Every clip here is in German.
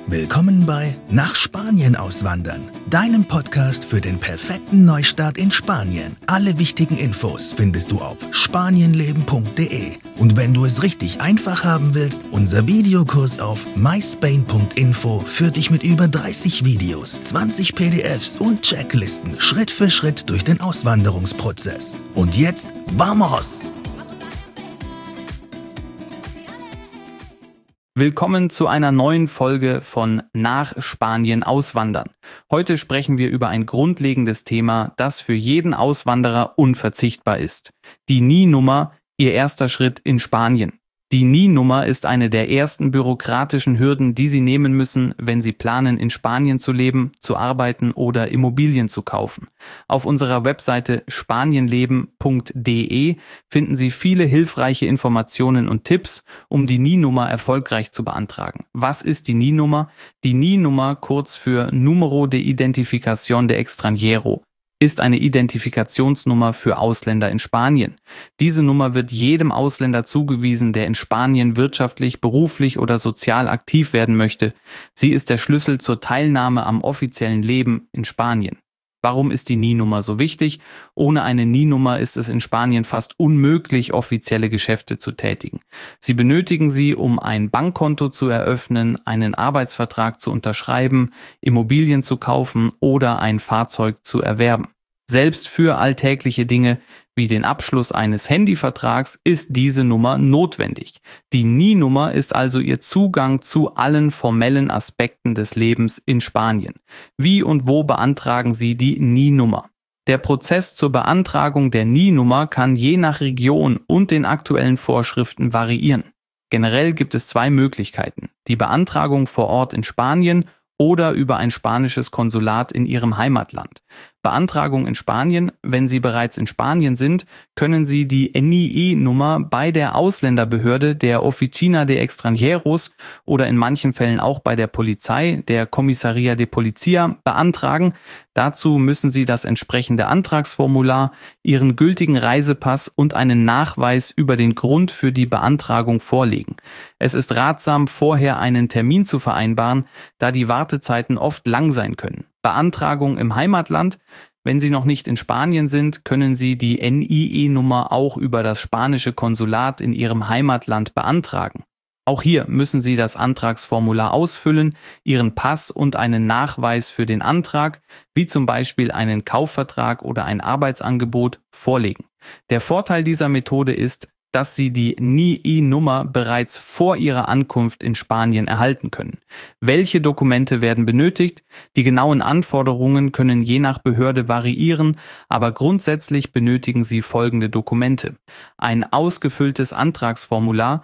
Willkommen bei Nach Spanien auswandern, deinem Podcast für den perfekten Neustart in Spanien. Alle wichtigen Infos findest du auf spanienleben.de. Und wenn du es richtig einfach haben willst, unser Videokurs auf myspain.info führt dich mit über 30 Videos, 20 PDFs und Checklisten Schritt für Schritt durch den Auswanderungsprozess. Und jetzt, vamos! Willkommen zu einer neuen Folge von Nach Spanien auswandern. Heute sprechen wir über ein grundlegendes Thema, das für jeden Auswanderer unverzichtbar ist. Die NIE-Nummer, Ihr erster Schritt in Spanien. Die NIE-Nummer ist eine der ersten bürokratischen Hürden, die Sie nehmen müssen, wenn Sie planen, in Spanien zu leben, zu arbeiten oder Immobilien zu kaufen. Auf unserer Webseite spanienleben.de finden Sie viele hilfreiche Informationen und Tipps, um die NIE-Nummer erfolgreich zu beantragen. Was ist die NIE-Nummer? Die NIE-Nummer, kurz für Número de Identificación de Extranjero, ist eine Identifikationsnummer für Ausländer in Spanien. Diese Nummer wird jedem Ausländer zugewiesen, der in Spanien wirtschaftlich, beruflich oder sozial aktiv werden möchte. Sie ist der Schlüssel zur Teilnahme am offiziellen Leben in Spanien. Warum ist die NIE-Nummer so wichtig? Ohne eine NIE-Nummer ist es in Spanien fast unmöglich, offizielle Geschäfte zu tätigen. Sie benötigen sie, um ein Bankkonto zu eröffnen, einen Arbeitsvertrag zu unterschreiben, Immobilien zu kaufen oder ein Fahrzeug zu erwerben. Selbst für alltägliche Dinge wie den Abschluss eines Handyvertrags ist diese Nummer notwendig. Die NIE-Nummer ist also Ihr Zugang zu allen formellen Aspekten des Lebens in Spanien. Wie und wo beantragen Sie die NIE-Nummer? Der Prozess zur Beantragung der NIE-Nummer kann je nach Region und den aktuellen Vorschriften variieren. Generell gibt es zwei Möglichkeiten: die Beantragung vor Ort in Spanien oder über ein spanisches Konsulat in Ihrem Heimatland. Beantragung in Spanien: Wenn Sie bereits in Spanien sind, können Sie die NIE-Nummer bei der Ausländerbehörde, der Oficina de Extranjeros oder in manchen Fällen auch bei der Polizei, der Comisaría de Policía, beantragen. Dazu müssen Sie das entsprechende Antragsformular, Ihren gültigen Reisepass und einen Nachweis über den Grund für die Beantragung vorlegen. Es ist ratsam, vorher einen Termin zu vereinbaren, da die Wartezeiten oft lang sein können. Beantragung im Heimatland: Wenn Sie noch nicht in Spanien sind, können Sie die NIE-Nummer auch über das spanische Konsulat in Ihrem Heimatland beantragen. Auch hier müssen Sie das Antragsformular ausfüllen, Ihren Pass und einen Nachweis für den Antrag, wie zum Beispiel einen Kaufvertrag oder ein Arbeitsangebot, vorlegen. Der Vorteil dieser Methode ist, dass Sie die NIE-Nummer bereits vor Ihrer Ankunft in Spanien erhalten können. Welche Dokumente werden benötigt? Die genauen Anforderungen können je nach Behörde variieren, aber grundsätzlich benötigen Sie folgende Dokumente: ein ausgefülltes Antragsformular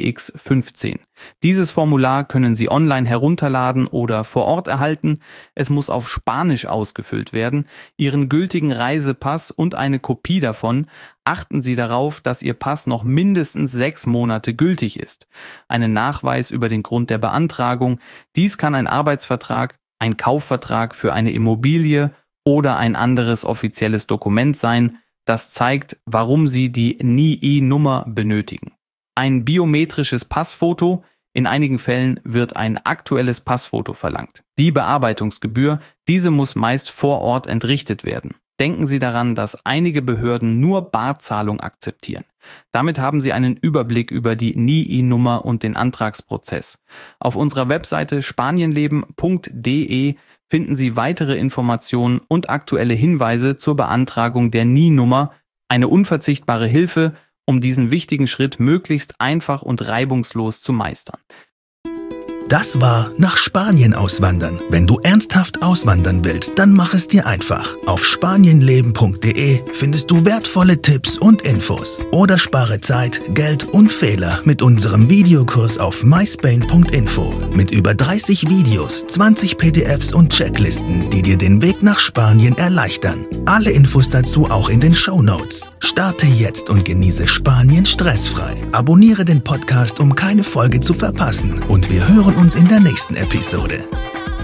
EX15. Dieses Formular können Sie online herunterladen oder vor Ort erhalten. Es muss auf Spanisch ausgefüllt werden. Ihren gültigen Reisepass und eine Kopie davon. Achten Sie darauf, dass Ihr Pass noch mindestens 6 Monate gültig ist. Einen Nachweis über den Grund der Beantragung. Dies kann ein Arbeitsvertrag, ein Kaufvertrag für eine Immobilie oder ein anderes offizielles Dokument sein, das zeigt, warum Sie die NIE-Nummer benötigen. Ein biometrisches Passfoto. In einigen Fällen wird ein aktuelles Passfoto verlangt. Die Bearbeitungsgebühr, diese muss meist vor Ort entrichtet werden. Denken Sie daran, dass einige Behörden nur Barzahlung akzeptieren. Damit haben Sie einen Überblick über die NIE-Nummer und den Antragsprozess. Auf unserer Webseite spanienleben.de finden Sie weitere Informationen und aktuelle Hinweise zur Beantragung der NIE-Nummer, eine unverzichtbare Hilfe, um diesen wichtigen Schritt möglichst einfach und reibungslos zu meistern. Das war Nach Spanien auswandern. Wenn du ernsthaft auswandern willst, dann mach es dir einfach. Auf spanienleben.de findest du wertvolle Tipps und Infos. Oder spare Zeit, Geld und Fehler mit unserem Videokurs auf myspain.info. Mit über 30 Videos, 20 PDFs und Checklisten, die dir den Weg nach Spanien erleichtern. Alle Infos dazu auch in den Shownotes. Starte jetzt und genieße Spanien stressfrei. Abonniere den Podcast, um keine Folge zu verpassen. Und wir hören uns in der nächsten Episode.